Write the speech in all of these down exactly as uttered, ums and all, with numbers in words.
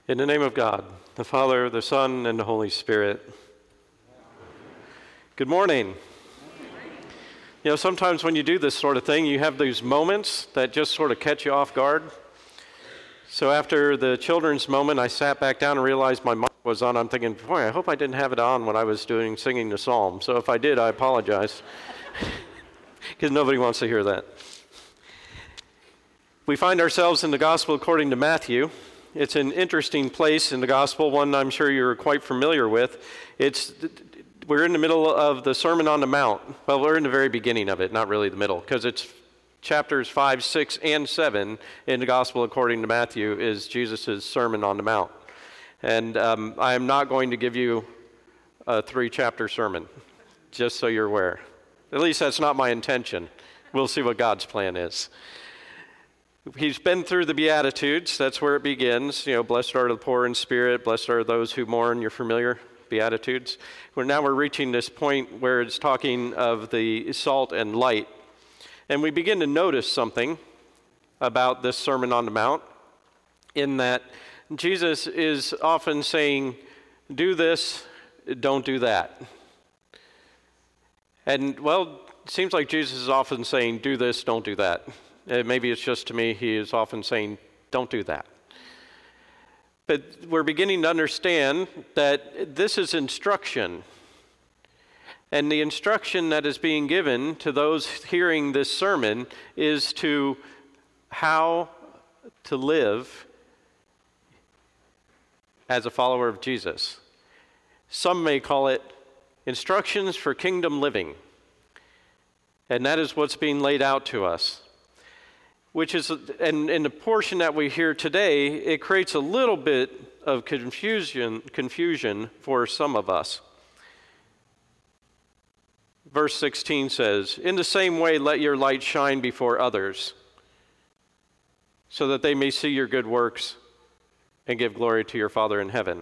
In the name of God, the Father, the Son, and the Holy Spirit. Good morning. You know, sometimes when you do this sort of thing, you have these moments that just sort of catch you off guard. So after the children's moment, I sat back down and realized my mic was on. I'm thinking, boy, I hope I didn't have it on when I was doing singing the psalm. So if I did, I apologize, because nobody wants to hear that. We find ourselves in the Gospel according to Matthew. It's an interesting place in the Gospel, one I'm sure you're quite familiar with. It's we're in the middle of the Sermon on the Mount. Well, we're in the very beginning of it, not really the middle, because it's chapters five, six, and seven in the Gospel according to Matthew is Jesus' Sermon on the Mount. And um, I am not going to give you a three-chapter sermon, just so you're aware. At least that's not my intention. We'll see what God's plan is. He's been through the Beatitudes. That's where it begins. You know, blessed are the poor in spirit. Blessed are those who mourn. You're familiar? Beatitudes. Well, now we're reaching this point where it's talking of the salt and light. And we begin to notice something about this Sermon on the Mount, in that Jesus is often saying, do this, don't do that. And, well, it seems like Jesus is often saying, do this, don't do that. Uh, maybe it's just to me, he is often saying, don't do that. But we're beginning to understand that this is instruction. And the instruction that is being given to those hearing this sermon is to how to live as a follower of Jesus. Some may call it instructions for kingdom living. And that is what's being laid out to us. Which is, and in the portion that we hear today, it creates a little bit of confusion, confusion for some of us. Verse sixteen says, in the same way, let your light shine before others, so that they may see your good works and give glory to your Father in heaven.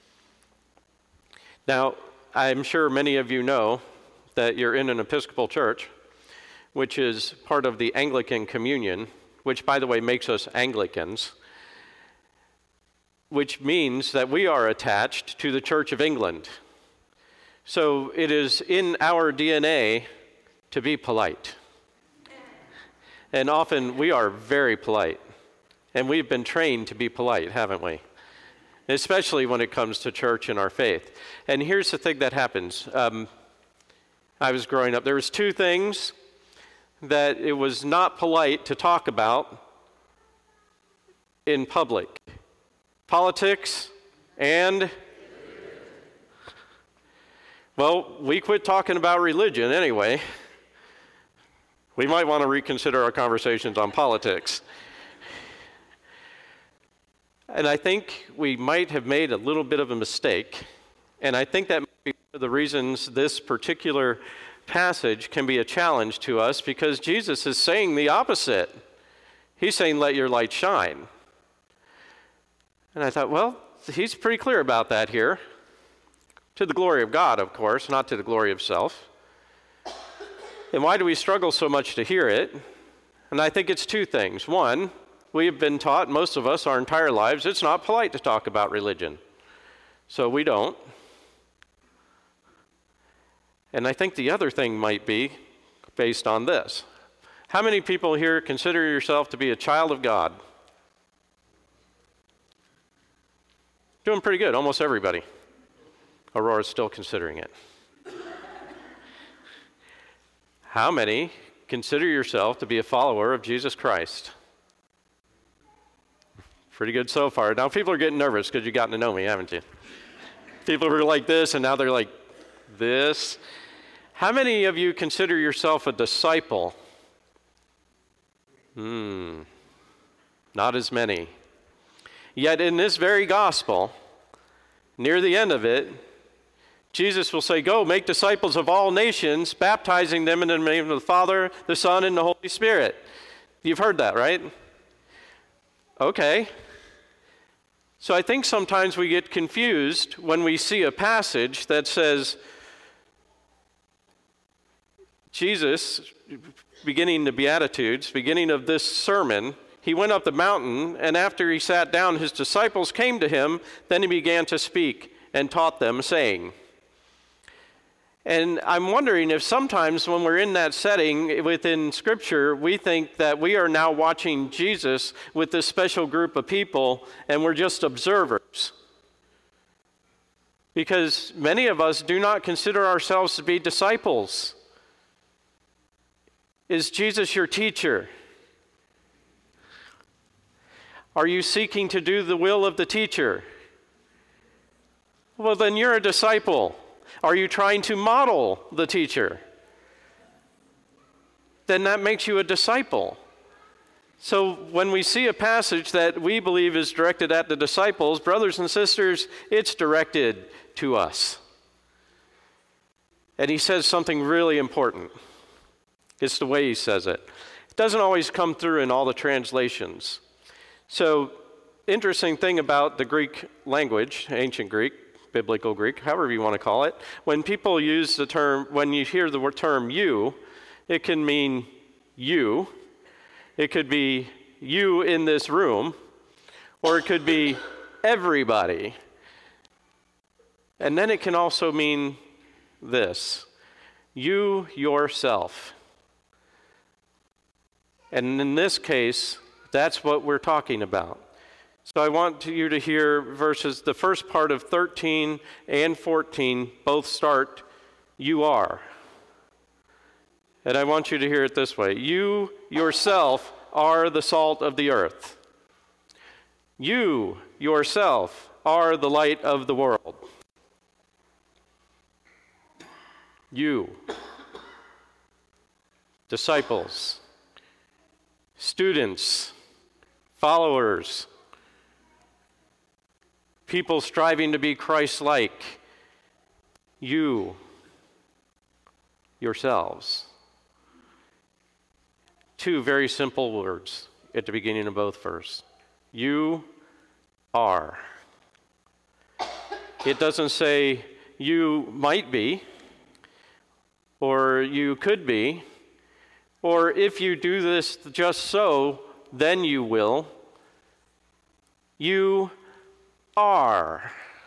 Now, I'm sure many of you know that you're in an Episcopal church, which is part of the Anglican Communion, which, by the way, makes us Anglicans, which means that we are attached to the Church of England. So it is in our D N A to be polite. And often we are very polite. And we've been trained to be polite, haven't we? Especially when it comes to church and our faith. And here's the thing that happens. Um, I was growing up. There was two things that it was not polite to talk about in public. Politics and, well, we quit talking about religion anyway. We might want to reconsider our conversations on politics. And I think we might have made a little bit of a mistake, and I think that might be one of the reasons this particular passage can be a challenge to us, because Jesus is saying the opposite. He's saying, let your light shine. And I thought, well, he's pretty clear about that here. To the glory of God, of course, not to the glory of self. And why do we struggle so much to hear it? And I think it's two things. One, we have been taught, most of us, our entire lives, it's not polite to talk about religion. So we don't. And I think the other thing might be based on this. How many people here consider yourself to be a child of God? Doing pretty good, almost everybody. Aurora's still considering it. How many consider yourself to be a follower of Jesus Christ? Pretty good so far. Now people are getting nervous because you've gotten to know me, haven't you? People were like this, and now they're like this. How many of you consider yourself a disciple? Hmm, not as many. Yet in this very gospel, near the end of it, Jesus will say, go, make disciples of all nations, baptizing them in the name of the Father, the Son, and the Holy Spirit. You've heard that, right? Okay. So I think sometimes we get confused when we see a passage that says, Jesus, beginning the Beatitudes, beginning of this sermon, he went up the mountain, and after he sat down, his disciples came to him. Then he began to speak and taught them, saying. And I'm wondering if sometimes when we're in that setting within Scripture, we think that we are now watching Jesus with this special group of people, and we're just observers. Because many of us do not consider ourselves to be disciples. Is Jesus your teacher? Are you seeking to do the will of the teacher? Well, then you're a disciple. Are you trying to model the teacher? Then that makes you a disciple. So when we see a passage that we believe is directed at the disciples, brothers and sisters, it's directed to us. And he says something really important. It's the way he says it. It doesn't always come through in all the translations. So, interesting thing about the Greek language, ancient Greek, biblical Greek, however you want to call it, when people use the term, when you hear the term you, it can mean you, it could be you in this room, or it could be everybody. And then it can also mean this, you yourself. And in this case, that's what we're talking about. So I want you to hear verses, the first part of thirteen and fourteen, both start, you are. And I want you to hear it this way. You yourself are the salt of the earth. You yourself are the light of the world. You, disciples, students, followers, people striving to be Christ-like, you, yourselves. Two very simple words at the beginning of both verses. You are. It doesn't say you might be, or you could be, or if you do this just so, then you will. You are.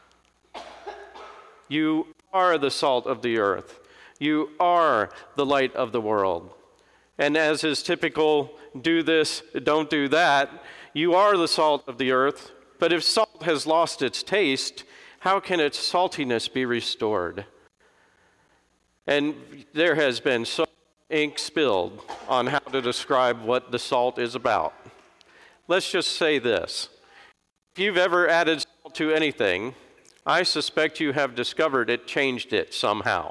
You are the salt of the earth. You are the light of the world. And as is typical, do this, don't do that, you are the salt of the earth, but if salt has lost its taste, how can its saltiness be restored? And there has been so much ink spilled on how to describe what the salt is about. Let's just say this. If you've ever added salt to anything, I suspect you have discovered it changed it somehow.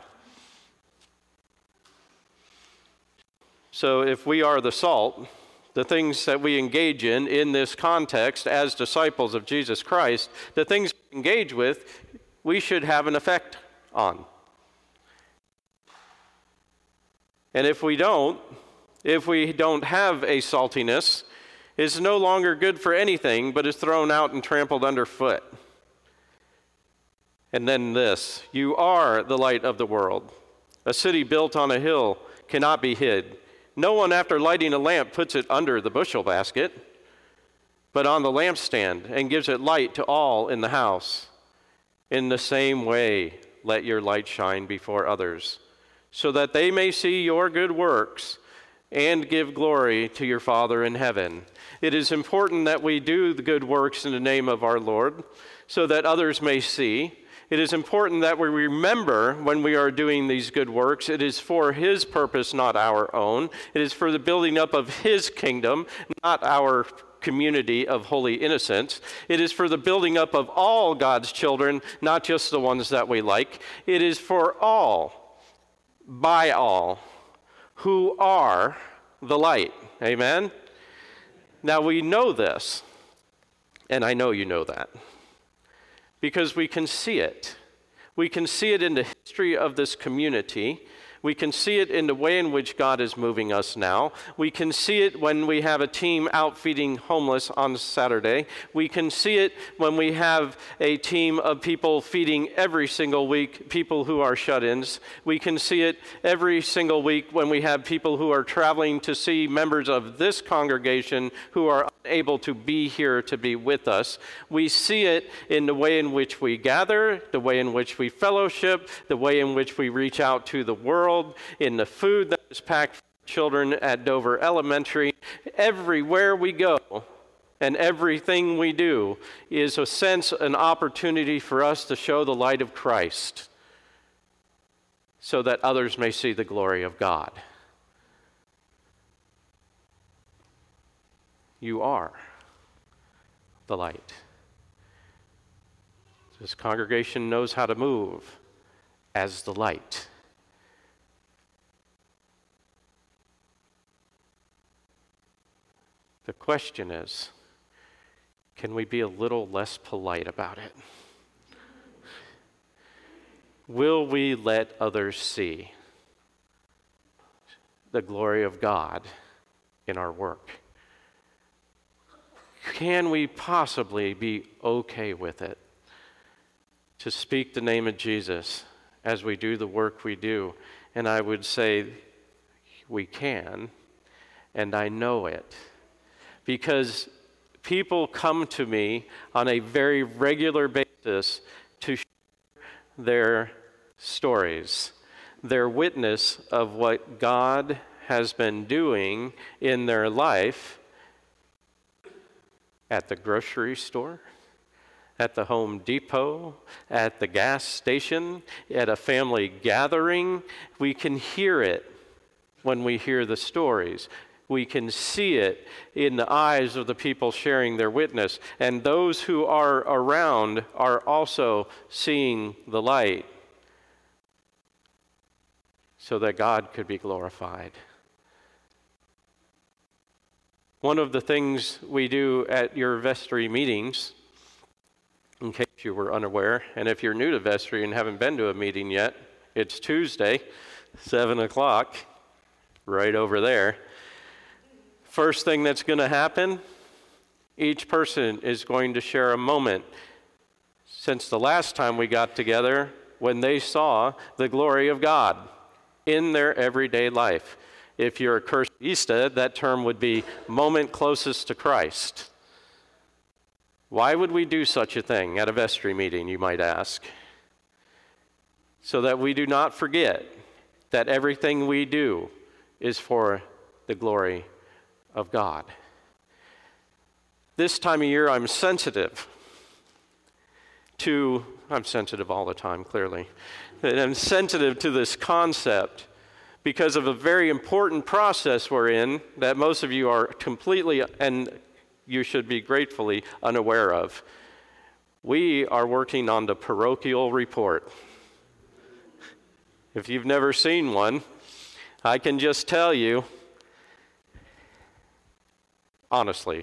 So if we are the salt, the things that we engage in in this context as disciples of Jesus Christ, the things we engage with, we should have an effect on. And if we don't, if we don't have a saltiness, it's no longer good for anything, but is thrown out and trampled underfoot. And then this, you are the light of the world. A city built on a hill cannot be hid. No one, after lighting a lamp, puts it under the bushel basket, but on the lampstand, and gives it light to all in the house. In the same way, let your light shine before others, so that they may see your good works and give glory to your Father in heaven. It is important that we do the good works in the name of our Lord, so that others may see. It is important that we remember when we are doing these good works, it is for His purpose, not our own. It is for the building up of His kingdom, not our community of holy innocents. It is for the building up of all God's children, not just the ones that we like. It is for all, by all, who are the light. Amen? Now we know this, and I know you know that, because we can see it. We can see it in the history of this community. We can see it in the way in which God is moving us now. We can see it when we have a team out feeding homeless on Saturday. We can see it when we have a team of people feeding every single week people who are shut-ins. We can see it every single week when we have people who are traveling to see members of this congregation who are able to be here to be with us. We see it in the way in which we gather, the way in which we fellowship, the way in which we reach out to the world, in the food that is packed for children at Dover Elementary. Everywhere we go and everything we do is a sense, an opportunity for us to show the light of Christ so that others may see the glory of God. You are the light. This congregation knows how to move as the light. The question is, can we be a little less polite about it? Will we let others see the glory of God in our work? Can we possibly be okay with it to speak the name of Jesus as we do the work we do? And I would say we can, and I know it, because people come to me on a very regular basis to share their stories, their witness of what God has been doing in their life at the grocery store, at the Home Depot, at the gas station, at a family gathering. We can hear it when we hear the stories. We can see it in the eyes of the people sharing their witness. And those who are around are also seeing the light so that God could be glorified. One of the things we do at your vestry meetings, in case you were unaware, and if you're new to vestry and haven't been to a meeting yet, it's Tuesday, seven o'clock, right over there. First thing that's going to happen, each person is going to share a moment since the last time we got together when they saw the glory of God in their everyday life. If you're a Cursista, that term would be moment closest to Christ. Why would we do such a thing at a vestry meeting, you might ask? So that we do not forget that everything we do is for the glory of God. This time of year, I'm sensitive to, I'm sensitive all the time, clearly, and I'm sensitive to this concept because of a very important process we're in that most of you are completely, and you should be gratefully, unaware of. We are working on the parochial report. If you've never seen one, I can just tell you, honestly,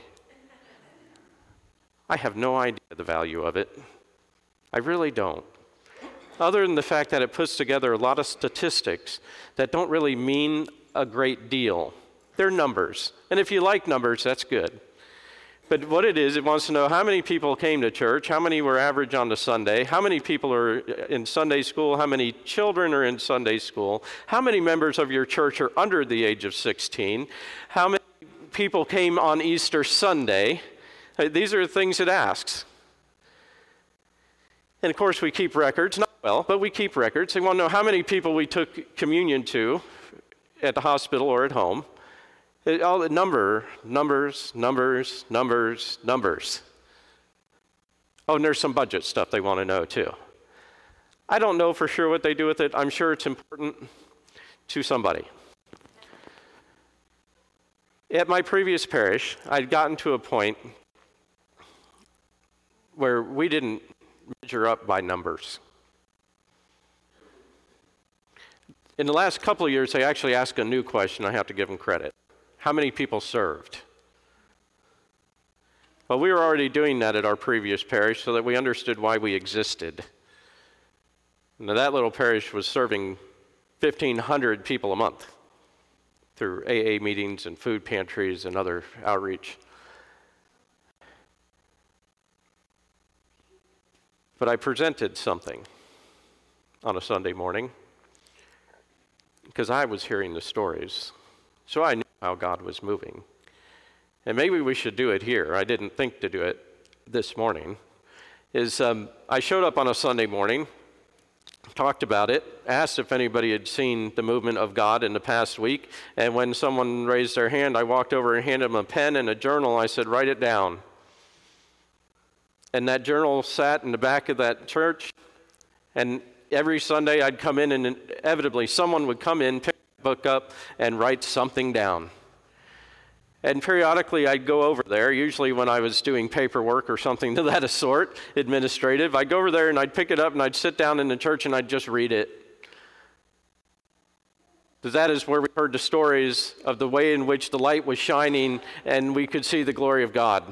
I have no idea the value of it. I really don't. Other than the fact that it puts together a lot of statistics that don't really mean a great deal. They're numbers. And if you like numbers, that's good. But what it is, it wants to know how many people came to church, how many were average on the Sunday, how many people are in Sunday school, how many children are in Sunday school, how many members of your church are under the age of sixteen, how many people came on Easter Sunday. These are the things it asks. And of course, we keep records, not well, but we keep records. They want to know how many people we took communion to at the hospital or at home. It, all the number, numbers, numbers, numbers, numbers. Oh, and there's some budget stuff they want to know too. I don't know for sure what they do with it. I'm sure it's important to somebody. At my previous parish, I'd gotten to a point where we didn't measure up by numbers. In the last couple of years, they actually asked a new question. I have to give them credit. How many people served? Well, we were already doing that at our previous parish so that we understood why we existed. Now, that little parish was serving fifteen hundred people a month through A A meetings and food pantries and other outreach. But I presented something on a Sunday morning because I was hearing the stories, so I knew how God was moving. and maybe we should do it here. I didn't think to do it this morning. Is um, I showed up on a Sunday morning, talked about it, asked if anybody had seen the movement of God in the past week, and when someone raised their hand, I walked over and handed them a pen and a journal. I said, write it down. And that journal sat in the back of that church, and every Sunday I'd come in, and inevitably someone would come in, pick the book up, and write something down. And periodically I'd go over there, usually when I was doing paperwork or something to that sort, administrative. I'd go over there and I'd pick it up and I'd sit down in the church and I'd just read it. Because that is where we heard the stories of the way in which the light was shining and we could see the glory of God.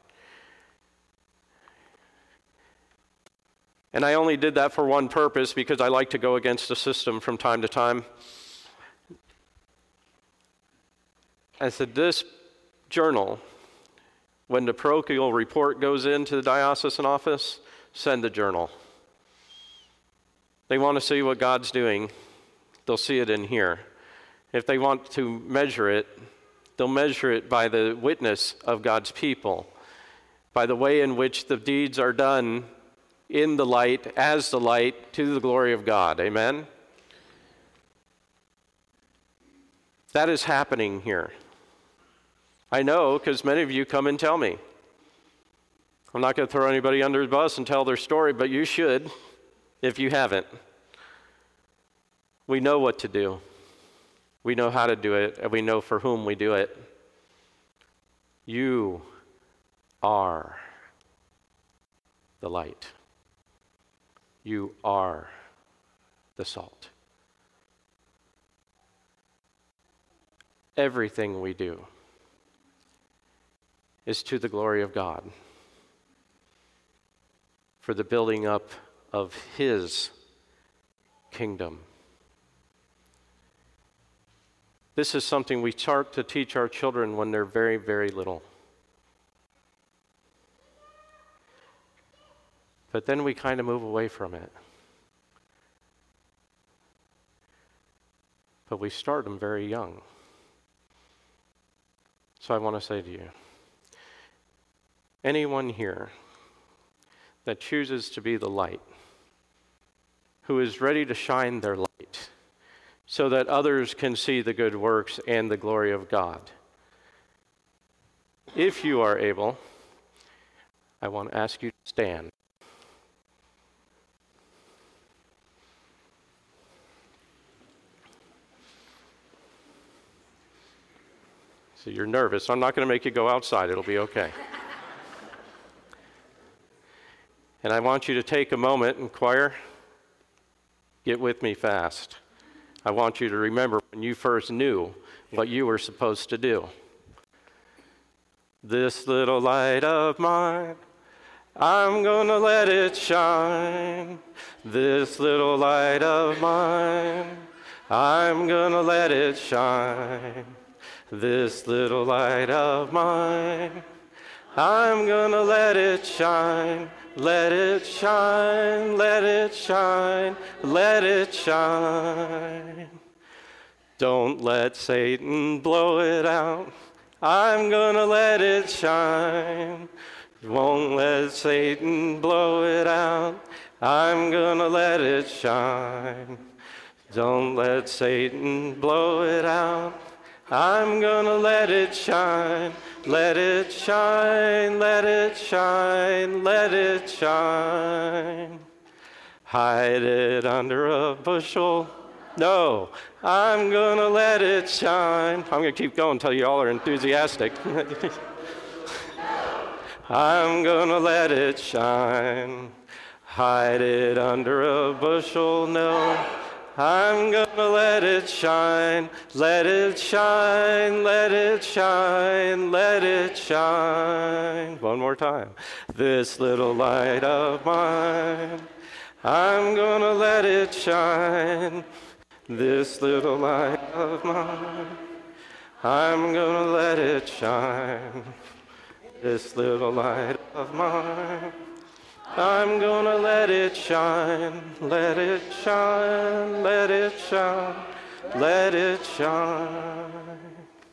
And I only did that for one purpose, because I like to go against the system from time to time. I said, this journal, when the parochial report goes into the diocesan office, send the journal. They want to see what God's doing, they'll see it in here. If they want to measure it, they'll measure it by the witness of God's people, by the way in which the deeds are done in the light, as the light, to the glory of God. Amen? That is happening here. I know, because many of you come and tell me. I'm not going to throw anybody under the bus and tell their story, but you should if you haven't. We know what to do. We know how to do it, and we know for whom we do it. You are the light. You are the salt. Everything we do is to the glory of God, for the building up of His kingdom. This is something we start to teach our children when they're very, very little. But then we kind of move away from it. But we start them very young. So I want to say to you, anyone here that chooses to be the light, who is ready to shine their light so that others can see the good works and the glory of God, if you are able, I want to ask you to stand. So you're nervous. I'm not going to make you go outside. It'll be okay. And I want you to take a moment, and choir, get with me fast. I want you to remember when you first knew what you were supposed to do. This little light of mine, I'm gonna let it shine. This little light of mine, I'm gonna let it shine. This little light of mine, I'm gonna let it shine. Let it shine, let it shine, let it shine. Don't let Satan blow it out. I'm gonna let it shine. Won't let Satan blow it out. I'm gonna let it shine. Don't let Satan blow it out. I'm gonna let it shine. Let it shine, let it shine, let it shine. Hide it under a bushel. No, I'm gonna let it shine. I'm gonna keep going until you all are enthusiastic. I'm gonna let it shine. Hide it under a bushel. No, I'm gonna let it shine. Let it shine, let it shine, let it shine. One more time. This little light of mine, I'm gonna let it shine. This little light of mine, I'm gonna let it shine. This little light of mine, I'm gonna let it shine. Let it shine, let it shine, let it shine.